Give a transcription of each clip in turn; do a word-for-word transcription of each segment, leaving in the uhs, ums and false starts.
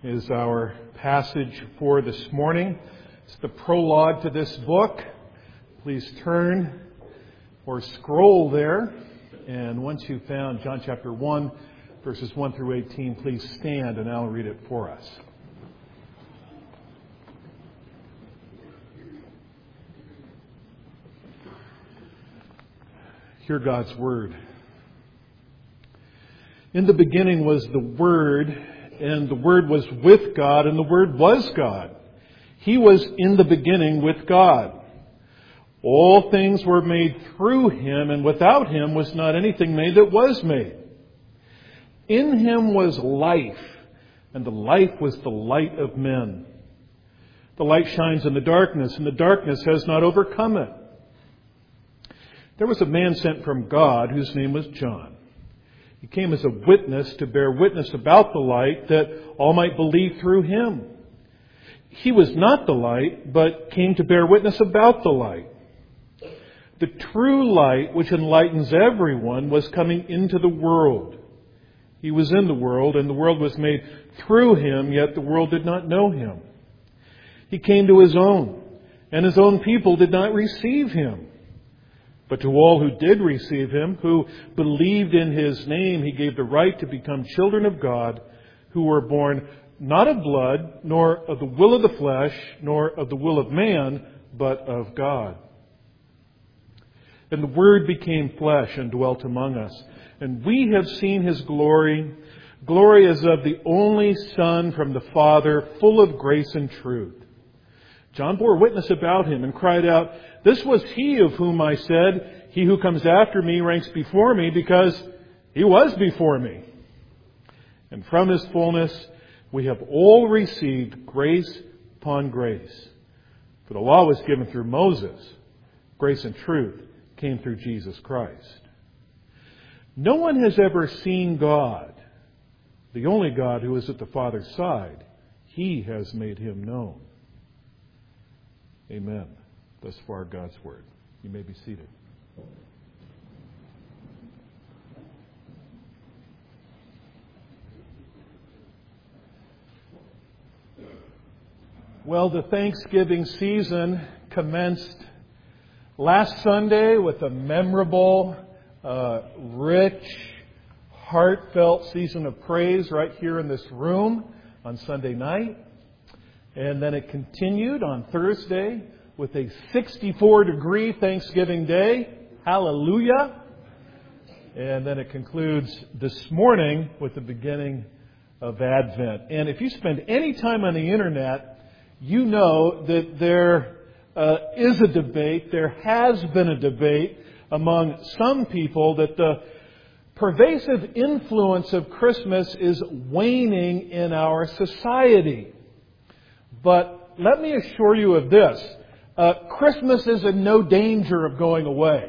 is our passage for this morning. It's the prologue to this book. Please turn or scroll there. And once you've found John chapter one, verses one through eighteen, please stand and I'll read it for us. Hear God's word. In the beginning was the Word, and the Word was with God, and the Word was God. He was in the beginning with God. All things were made through Him, and without Him was not anything made that was made. In Him was life, and the life was the light of men. The light shines in the darkness, and the darkness has not overcome it. There was a man sent from God whose name was John. He came as a witness to bear witness about the light, that all might believe through him. He was not the light, but came to bear witness about the light. The true light, which enlightens everyone, was coming into the world. He was in the world, and the world was made through him, yet the world did not know him. He came to his own, and his own people did not receive him. But to all who did receive him, who believed in his name, he gave the right to become children of God, who were born not of blood, nor of the will of the flesh, nor of the will of man, but of God. And the Word became flesh and dwelt among us. And we have seen his glory, glory as of the only Son from the Father, full of grace and truth. John bore witness about him and cried out, "This was he of whom I said, 'He who comes after me ranks before me, because he was before me.' And from his fullness we have all received grace upon grace. For the law was given through Moses. Grace and truth came through Jesus Christ. No one has ever seen God, the only God who is at the Father's side. He has made him known." Amen. Thus far, God's Word. You may be seated. Well, the Thanksgiving season commenced last Sunday with a memorable, uh, rich, heartfelt season of praise right here in this room on Sunday night. And then it continued on Thursday with a sixty-four degree Thanksgiving Day. Hallelujah. And then it concludes this morning with the beginning of Advent. And if you spend any time on the internet, you know that there uh, is a debate, there has been a debate among some people that the pervasive influence of Christmas is waning in our society. But let me assure you of this. Uh, Christmas is in no danger of going away.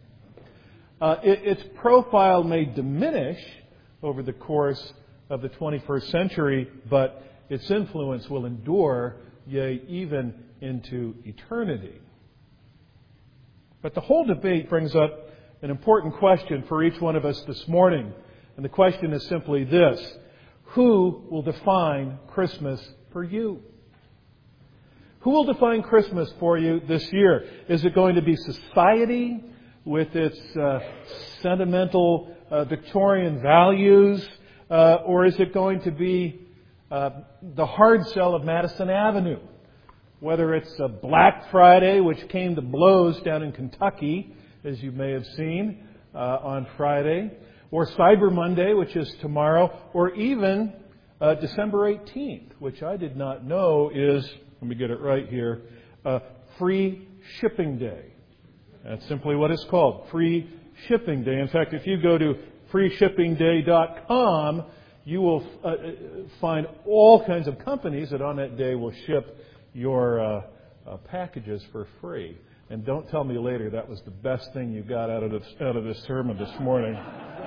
Uh, it, its profile may diminish over the course of the twenty-first century, but its influence will endure, yea, even into eternity. But the whole debate brings up an important question for each one of us this morning. And the question is simply this: who will define Christmas for you? Who will define Christmas for you this year? Is it going to be society with its uh, sentimental uh, Victorian values? Uh, or is it going to be uh, the hard sell of Madison Avenue? Whether it's a Black Friday, which came to blows down in Kentucky, as you may have seen uh, on Friday, or Cyber Monday, which is tomorrow, or even uh, December eighteenth, which I did not know is... Let me get it right here. Uh, free Shipping Day. That's simply what it's called. Free Shipping Day. In fact, if you go to free shipping day dot com, you will uh, find all kinds of companies that on that day will ship your uh, uh, packages for free. And don't tell me later that was the best thing you got out of this, out of this sermon this morning.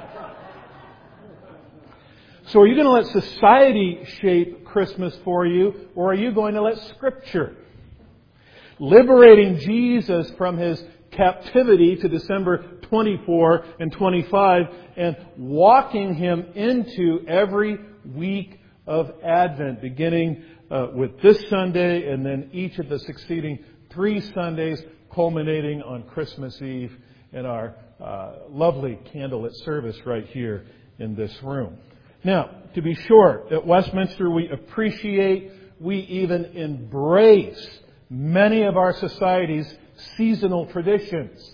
So are you going to let society shape Christmas for you, or are you going to let Scripture? Liberating Jesus from his captivity to December twenty-four and twenty-five and walking him into every week of Advent, beginning uh, with this Sunday and then each of the succeeding three Sundays, culminating on Christmas Eve in our uh, lovely candlelit service right here in this room. Now, to be sure, at Westminster we appreciate, we even embrace many of our society's seasonal traditions.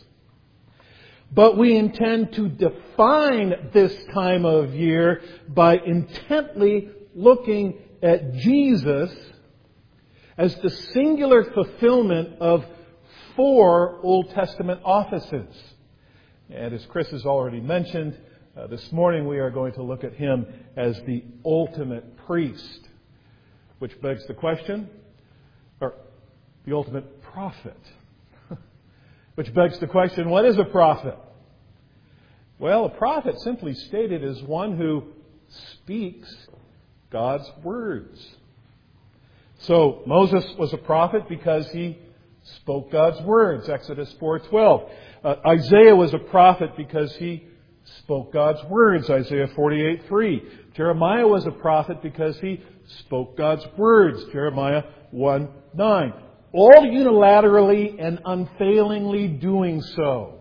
But we intend to define this time of year by intently looking at Jesus as the singular fulfillment of four Old Testament offices. And as Chris has already mentioned, uh, this morning we are going to look at Him as the ultimate priest. Which begs the question, or the ultimate prophet. Which begs the question, what is a prophet? Well, a prophet, simply stated, is one who speaks God's words. So Moses was a prophet because he spoke God's words, Exodus four twelve. Uh, Isaiah was a prophet because he spoke God's words, Isaiah forty-eight three. Jeremiah was a prophet because he spoke God's words, Jeremiah one nine. All unilaterally and unfailingly doing so.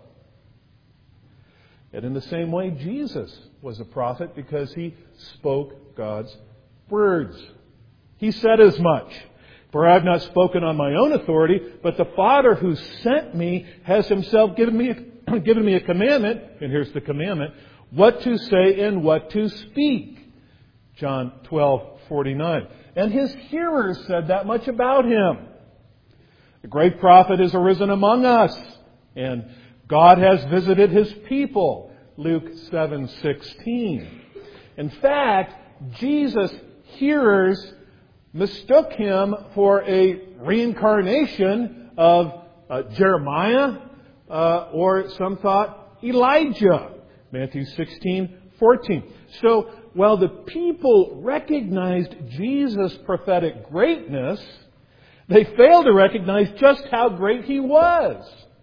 And in the same way, Jesus was a prophet because he spoke God's words. He said as much. For I have not spoken on my own authority, but the Father who sent me has himself given me a, given me a commandment, and here's the commandment, what to say and what to speak. John twelve forty-nine. And his hearers said that much about him. The great prophet is arisen among us, and God has visited His people. Luke seven sixteen. In fact, Jesus' hearers mistook Him for a reincarnation of uh, Jeremiah, uh, or some thought Elijah. Matthew sixteen fourteen. So, while the people recognized Jesus' prophetic greatness, they failed to recognize just how great He was.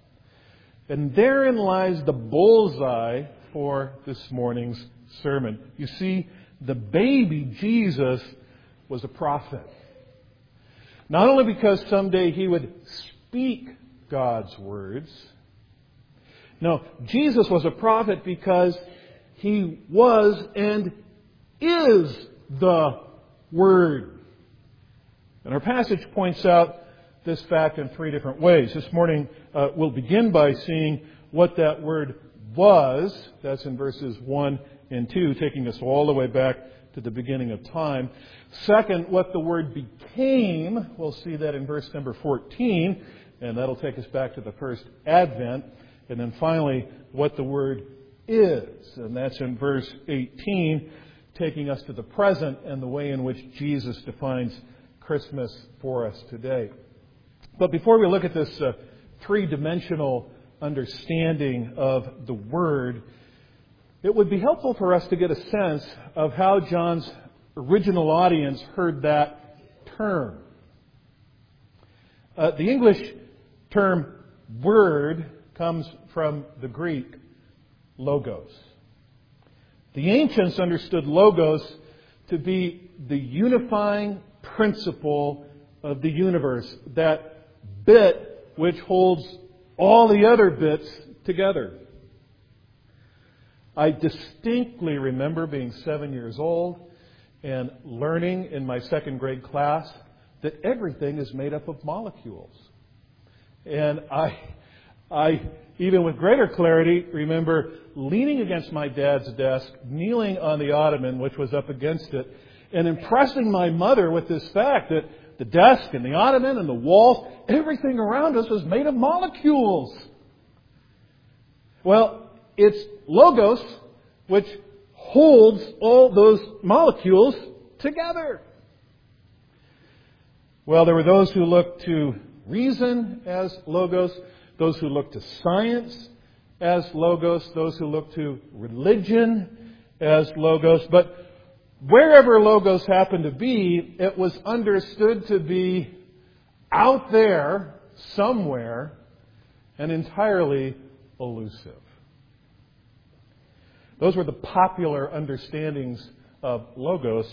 And therein lies the bullseye for this morning's sermon. You see, the baby Jesus was a prophet. Not only because someday He would speak God's words. No, Jesus was a prophet because He was and is the Word. And our passage points out this fact in three different ways. This morning uh, we'll begin by seeing what that word was. That's in verses one and two, taking us all the way back to the beginning of time. Second, what the word became. We'll see that in verse number fourteen, and that'll take us back to the first Advent. And then finally, what the word is. And that's in verse eighteen, taking us to the present and the way in which Jesus defines Christmas for us today. But before we look at this uh, three-dimensional understanding of the Word, it would be helpful for us to get a sense of how John's original audience heard that term. Uh, the English term word comes from the Greek logos. The ancients understood logos to be the unifying principle of the universe, that bit which holds all the other bits together. I distinctly remember being seven years old and learning in my second grade class that everything is made up of molecules. And I, I, even with greater clarity, remember leaning against my dad's desk, kneeling on the ottoman, which was up against it, and impressing my mother with this fact that the desk and the ottoman and the walls, everything around us was made of molecules. Well, it's logos which holds all those molecules together. Well, there were those who looked to reason as logos, those who looked to science as logos, those who looked to religion as logos. But wherever logos happened to be, it was understood to be out there, somewhere, and entirely elusive. Those were the popular understandings of logos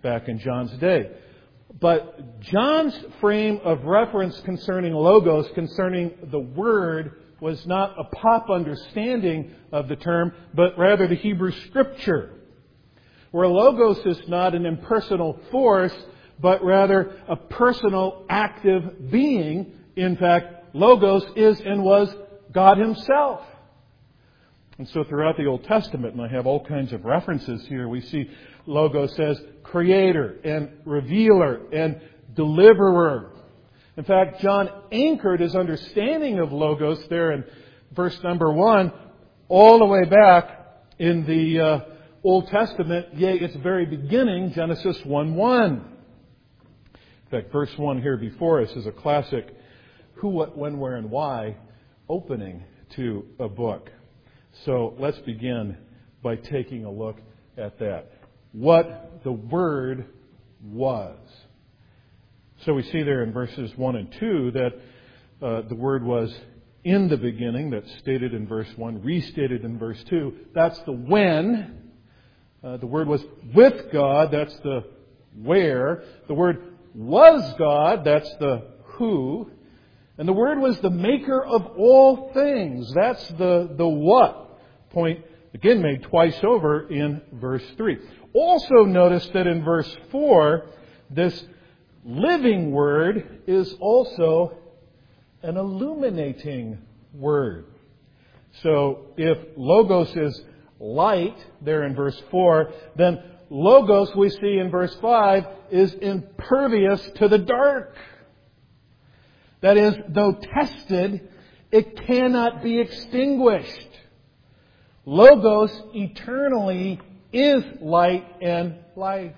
back in John's day. But John's frame of reference concerning Logos, concerning the Word, was not a pop understanding of the term, but rather the Hebrew Scripture, where Logos is not an impersonal force, but rather a personal, active being. In fact, Logos is and was God Himself. And so throughout the Old Testament, and I have all kinds of references here, we see Logos as Creator and Revealer and Deliverer. In fact, John anchored his understanding of Logos there in verse number one, all the way back in the uh, Old Testament, yea, its very beginning, Genesis one one. In fact, verse one here before us is a classic who, what, when, where, and why opening to a book. So let's begin by taking a look at that. What the Word was. So we see there in verses one and two that uh, the Word was in the beginning. That's stated in verse one, restated in verse two. That's the when. Uh, the Word was with God. That's the where. The Word was God. That's the who. And the Word was the maker of all things. That's the, the what. Point again made twice over in verse three. Also notice that in verse four, this living Word is also an illuminating Word. So if Logos is light there in verse four, then Logos we see in verse five is impervious to the dark. That is, though tested, it cannot be extinguished. Logos eternally is light and life.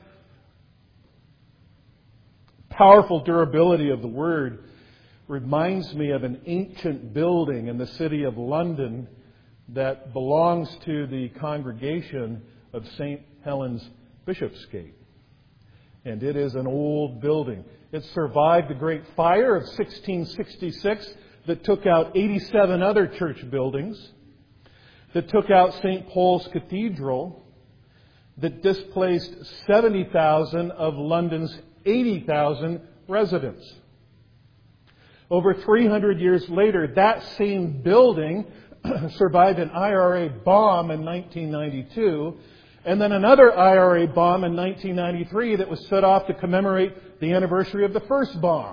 Powerful durability of the Word reminds me of an ancient building in the city of London that belongs to the congregation of Saint Helens Bishopsgate. And it is an old building. It survived the Great Fire of sixteen sixty-six that took out eighty-seven other church buildings, that took out Saint Paul's Cathedral, that displaced seventy thousand of London's eighty thousand residents. Over three hundred years later, that same building survived an I R A bomb in nineteen ninety-two, and then another I R A bomb in nineteen ninety-three that was set off to commemorate the anniversary of the first bomb.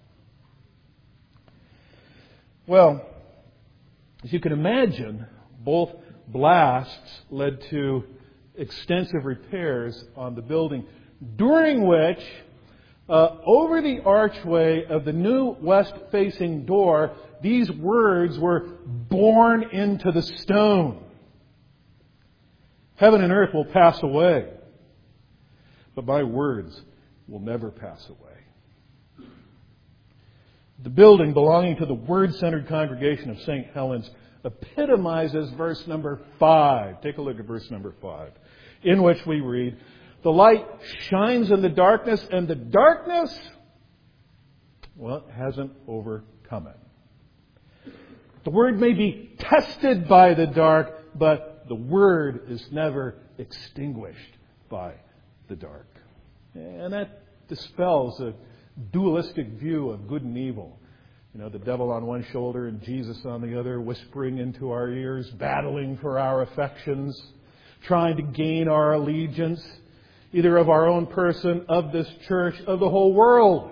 Well, as you can imagine, both blasts led to extensive repairs on the building, during which, uh, over the archway of the new west-facing door, these words were born into the stone. Heaven and earth will pass away, but my words will never pass away. The building belonging to the Word-centered congregation of Saint Helens epitomizes verse number five. Take a look at verse number five, in which we read, "The light shines in the darkness, and the darkness, well, hasn't overcome it." The Word may be tested by the dark, but the Word is never extinguished by the dark. And that dispels a dualistic view of good and evil. You know, the devil on one shoulder and Jesus on the other, whispering into our ears, battling for our affections, trying to gain our allegiance, either of our own person, of this church, of the whole world.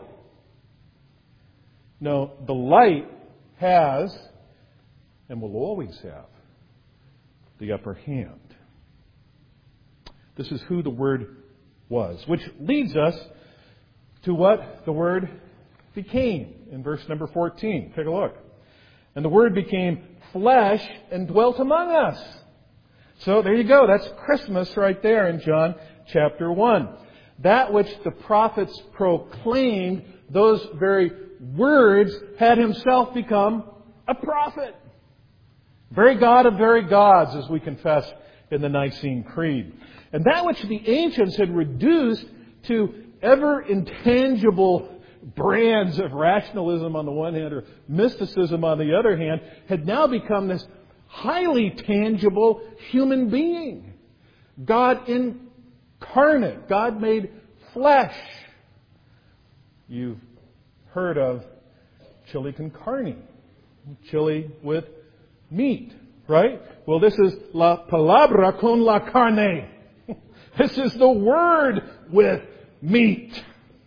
No, the light has, and will always have, the upper hand. This is who the Word was, which leads us to what the Word became in verse number fourteen. Take a look. "And the Word became flesh and dwelt among us." So there you go. That's Christmas right there in John chapter one. That which the prophets proclaimed, those very words, had Himself become a prophet. Very God of very gods, as we confess in the Nicene Creed. And that which the ancients had reduced to ever intangible brands of rationalism on the one hand or mysticism on the other hand had now become this highly tangible human being. God incarnate. God made flesh. You've heard of chili con carne, chili with meat, right? Well, this is la palabra con la carne. This is the Word with meat.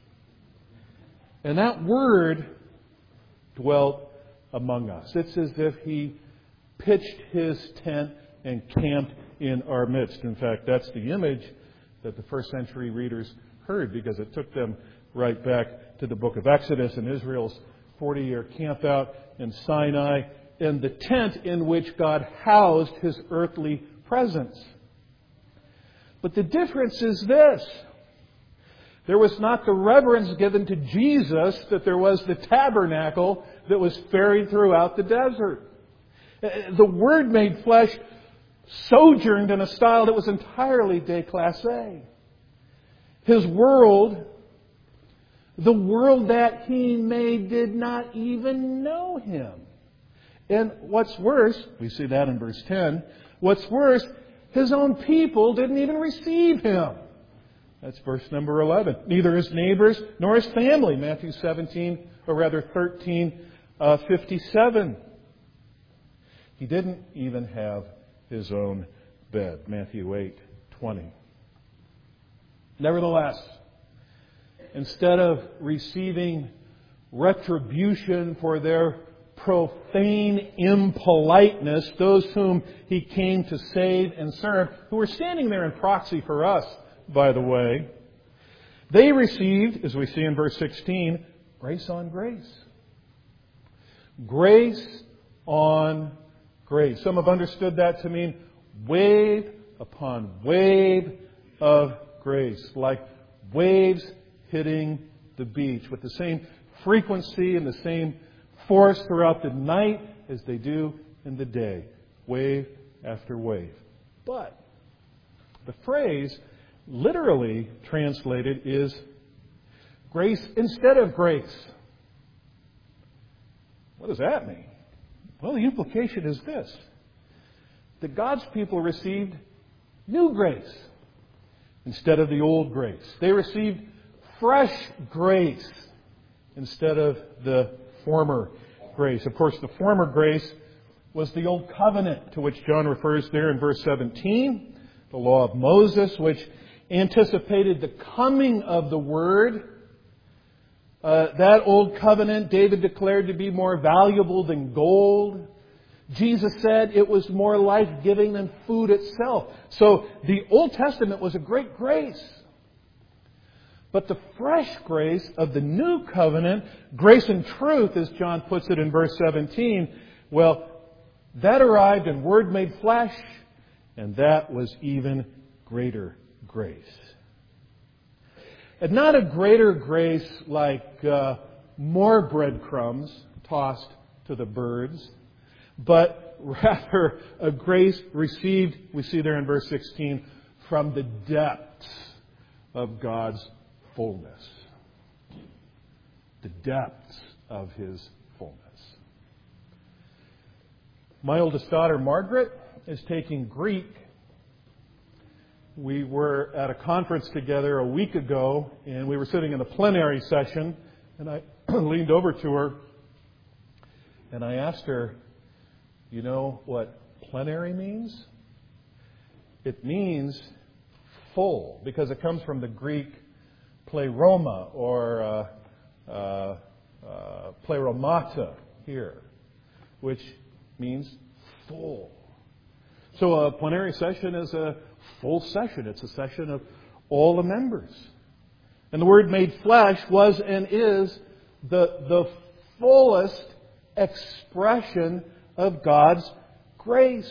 And that Word dwelt among us. It's as if He pitched His tent and camped in our midst. In fact, that's the image that the first century readers heard, because it took them right back to the book of Exodus and Israel's forty-year camp out in Sinai, and the tent in which God housed His earthly presence. But the difference is this. There was not the reverence given to Jesus that there was the tabernacle that was ferried throughout the desert. The Word made flesh sojourned in a style that was entirely déclassé. His world, the world that He made, did not even know Him. And what's worse, we see that in verse ten, what's worse, His own people didn't even receive Him. That's verse number eleven. Neither His neighbors nor His family. Matthew seventeen, or rather thirteen, uh, fifty-seven. He didn't even have His own bed. Matthew eight, twenty. Nevertheless, instead of receiving retribution for their profane impoliteness, those whom He came to save and serve, who were standing there in proxy for us, by the way, they received, as we see in verse sixteen, grace on grace. Grace on grace. Some have understood that to mean wave upon wave of grace, like waves hitting the beach with the same frequency and the same force throughout the night as they do in the day. Wave after wave. But the phrase literally translated is grace instead of grace. What does that mean? Well, the implication is this: that God's people received new grace instead of the old grace. They received fresh grace instead of the former grace. Of course, the former grace was the old covenant to which John refers there in verse seventeen, the law of Moses, which anticipated the coming of the Word. Uh, that old covenant David declared to be more valuable than gold. Jesus said it was more life-giving than food itself. So the Old Testament was a great grace. But the fresh grace of the new covenant, grace and truth, as John puts it in verse seventeen, well, that arrived in Word made flesh, and that was even greater grace. And not a greater grace like uh, more breadcrumbs tossed to the birds, but rather a grace received, we see there in verse sixteen, from the depths of God's fullness. The depths of His fullness. My oldest daughter, Margaret, is taking Greek. We were at a conference together a week ago, and we were sitting in a plenary session, and I leaned over to her, and I asked her, you know what plenary means? It means full, because it comes from the Greek pleroma, or uh, uh, uh, pleromata here, which means full. So a plenary session is a full session. It's a session of all the members. And the Word made flesh was and is the, the fullest expression of God's grace.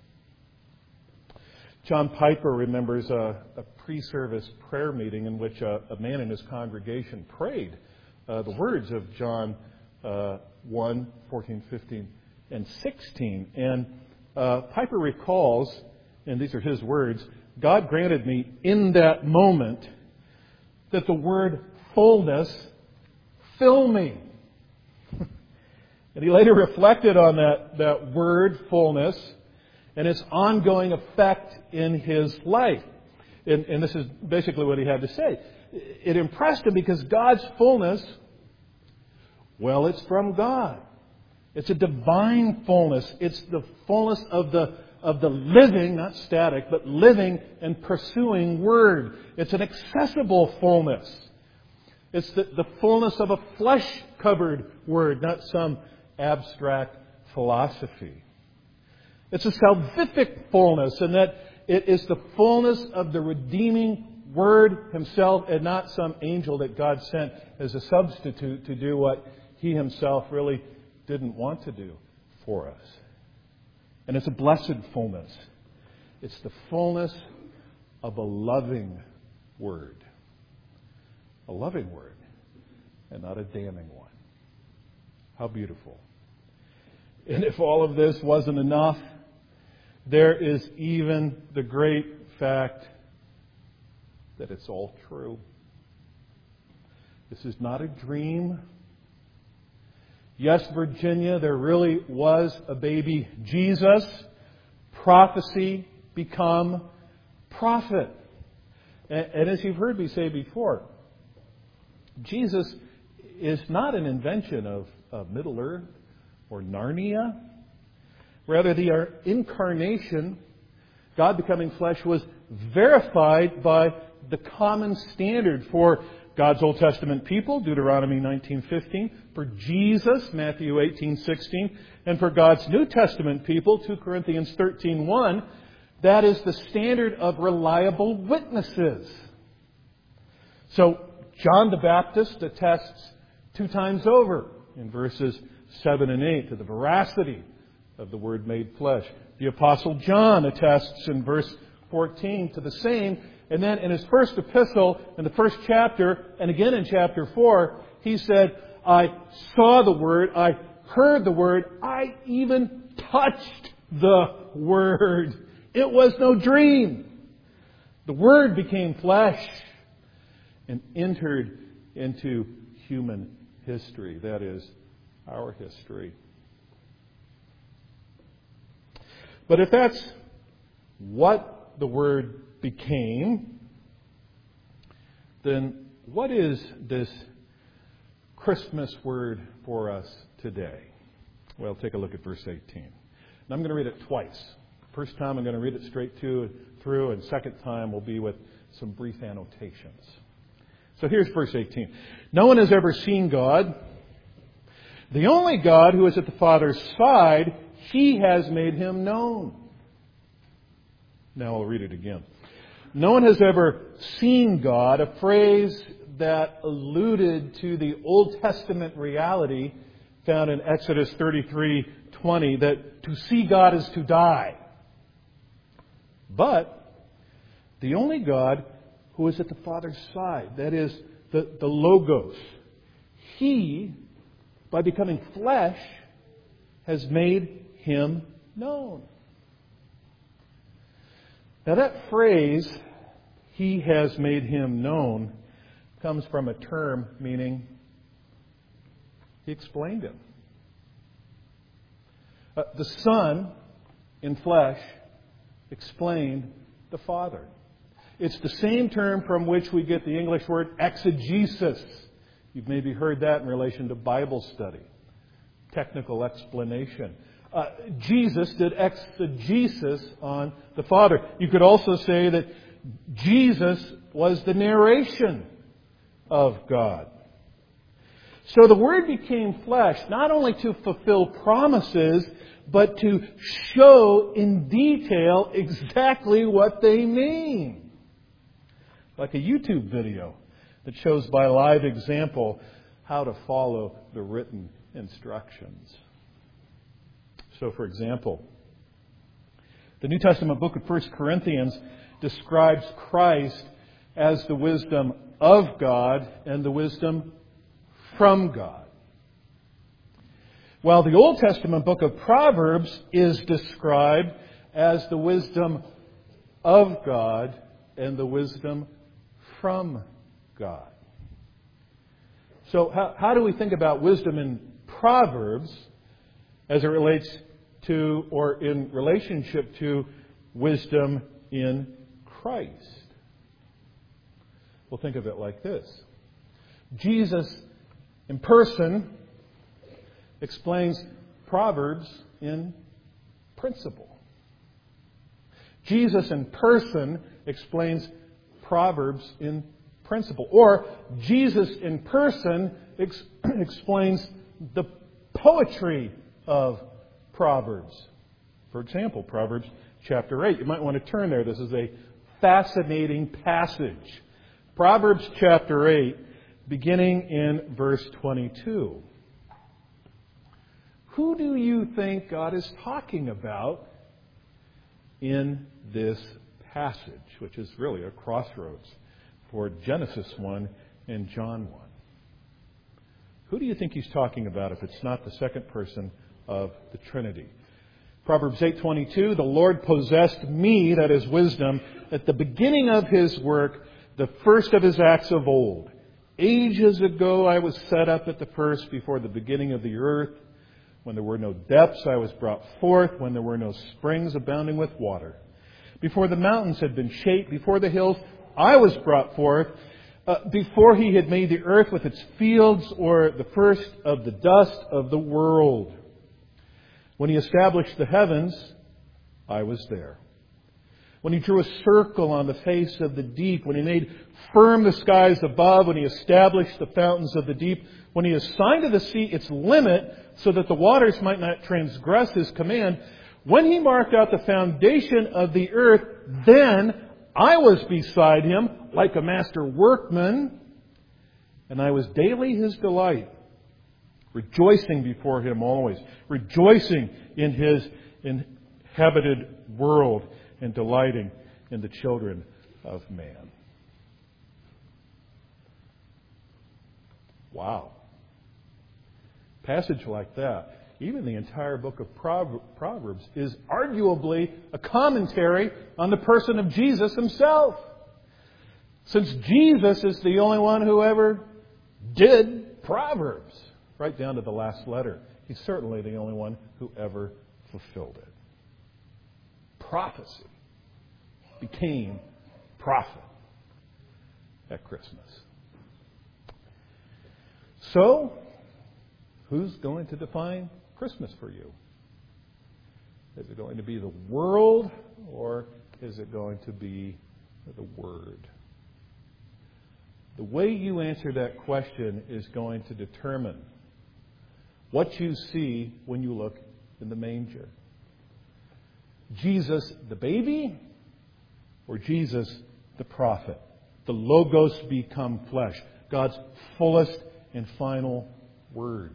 John Piper remembers a, a pre-service prayer meeting in which a, a man in his congregation prayed uh, the words of John uh, one, fourteen, fifteen, and sixteen. And uh, Piper recalls, and these are his words, God granted me in that moment that the word fullness fill me. And he later reflected on that, that word fullness and its ongoing effect in his life. And, and this is basically what he had to say. it impressed him because God's fullness, well, it's from God. It's a divine fullness. It's the fullness of the of the living, not static, but living and pursuing Word. It's an accessible fullness. It's the, the fullness of a flesh-covered Word, not some abstract philosophy. It's a salvific fullness, in that it is the fullness of the redeeming Word Himself, and not some angel that God sent as a substitute to do what He Himself really didn't want to do for us. And it's a blessed fullness. It's the fullness of a loving Word. A loving Word, and not a damning one. How beautiful. And if all of this wasn't enough, there is even the great fact that it's all true. This is not a dream. Yes, Virginia, there really was a baby Jesus. Prophecy become prophet. And, and as you've heard me say before, Jesus is not an invention of, of Middle Earth or Narnia. Rather, the incarnation, God becoming flesh, was verified by the common standard for God's Old Testament people, Deuteronomy nineteen fifteen, for Jesus, Matthew eighteen sixteen, and for God's New Testament people, Second Corinthians thirteen one, that is the standard of reliable witnesses. So, John the Baptist attests two times over in verses seven and eight to the veracity of the Word made flesh. The Apostle John attests in verse fourteen to the same. And then in his first epistle, in the first chapter, and again in chapter four, he said, I saw the Word, I heard the Word, I even touched the Word. It was no dream. The Word became flesh and entered into human history. That is, our history. But if that's what the Word became, then what is this Christmas word for us today? Well, take a look at verse eighteen. And I'm going to read it twice. First time I'm going to read it straight to, through, and second time will be with some brief annotations. So here's verse eighteen. No one has ever seen God. The only God who is at the Father's side, He has made Him known. Now I'll read it again. No one has ever seen God, a phrase that alluded to the Old Testament reality found in Exodus thirty-three twenty, that to see God is to die. But the only God who is at the Father's side, that is, the, the Logos, He, by becoming flesh, has made Him known. Now that phrase, He has made Him known, comes from a term meaning He explained Him. Uh, the Son, in flesh, explained the Father. It's the same term from which we get the English word exegesis. You've maybe heard that in relation to Bible study. Technical explanation. Uh, Jesus did exegesis on the Father. You could also say that Jesus was the narration of God. So the Word became flesh, not only to fulfill promises, but to show in detail exactly what they mean. Like a YouTube video that shows by live example how to follow the written instructions. So, for example, the New Testament book of First Corinthians describes Christ as the wisdom of God and the wisdom from God. While the Old Testament book of Proverbs is described as the wisdom of God and the wisdom from God. So how, how do we think about wisdom in Proverbs as it relates to, or in relationship to, wisdom in Christ? Well, think of it like this. Jesus in person explains Proverbs in principle. Jesus in person explains Proverbs in principle. Or Jesus in person ex- explains the poetry of Proverbs. For example, Proverbs chapter eight. You might want to turn there. This is a fascinating passage. Proverbs chapter eight, beginning in verse twenty-two. Who do you think God is talking about in this passage, which is really a crossroads for Genesis one and John one? Who do you think he's talking about if it's not the second person of the Trinity? Proverbs eight twenty-two, the Lord possessed me, that is wisdom, at the beginning of his work, the first of his acts of old. Ages ago I was set up at the first, before the beginning of the earth. When there were no depths, I was brought forth. When there were no springs abounding with water. Before the mountains had been shaped, before the hills, I was brought forth. Uh, before he had made the earth with its fields, or the first of the dust of the world. When he established the heavens, I was there. When he drew a circle on the face of the deep, when he made firm the skies above, when he established the fountains of the deep, when he assigned to the sea its limit so that the waters might not transgress his command, when he marked out the foundation of the earth, then I was beside him like a master workman, and I was daily his delight, rejoicing before him always, rejoicing in his inhabited world, and delighting in the children of man. Wow. Passage like that, even the entire book of Proverbs, is arguably a commentary on the person of Jesus himself. Since Jesus is the only one who ever did Proverbs, right down to the last letter. He's certainly the only one who ever fulfilled it. Prophecy became prophet at Christmas. So, who's going to define Christmas for you? Is it going to be the world, or is it going to be the Word? The way you answer that question is going to determine what you see when you look in the manger. Jesus the baby, or Jesus the prophet? The Logos become flesh. God's fullest and final word.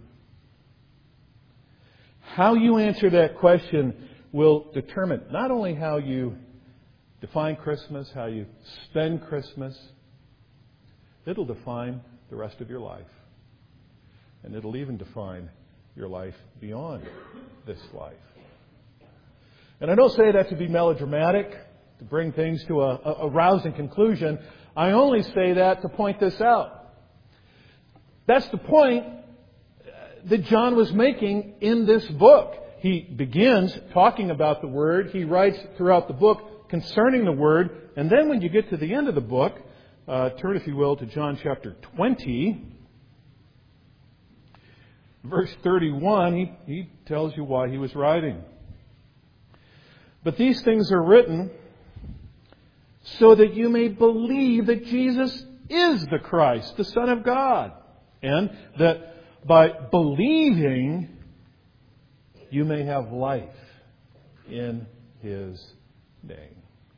How you answer that question will determine not only how you define Christmas, how you spend Christmas, it'll define the rest of your life. And it'll even define your life beyond this life. And I don't say that to be melodramatic, to bring things to a, a, a rousing conclusion. I only say that to point this out. That's the point that John was making in this book. He begins talking about the Word. He writes throughout the book concerning the Word. And then when you get to the end of the book, uh, turn, if you will, to John chapter twenty. Verse thirty-one, he, he tells you why he was writing. But these things are written so that you may believe that Jesus is the Christ, the Son of God, and that by believing you may have life in His name.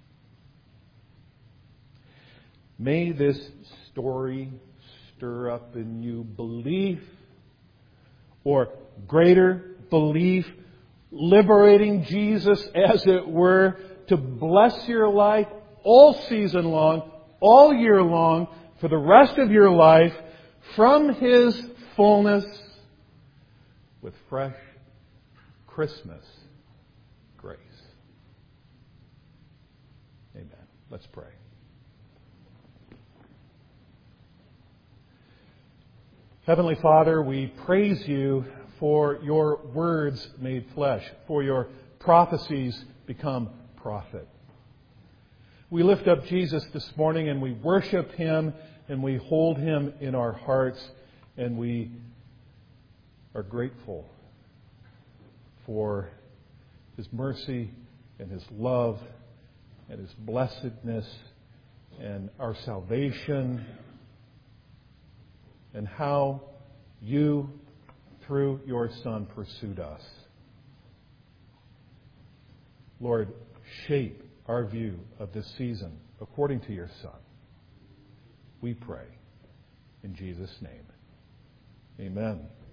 May this story stir up in you belief, or greater belief, liberating Jesus, as it were, to bless your life all season long, all year long, for the rest of your life, from His fullness, with fresh Christmas grace. Amen. Let's pray. Heavenly Father, we praise You for Your words made flesh, for Your prophecies become prophet. We lift up Jesus this morning and we worship Him and we hold Him in our hearts and we are grateful for His mercy and His love and His blessedness and our salvation and how You, through Your Son, pursued us. Lord, shape our view of this season according to Your Son. We pray in Jesus' name. Amen.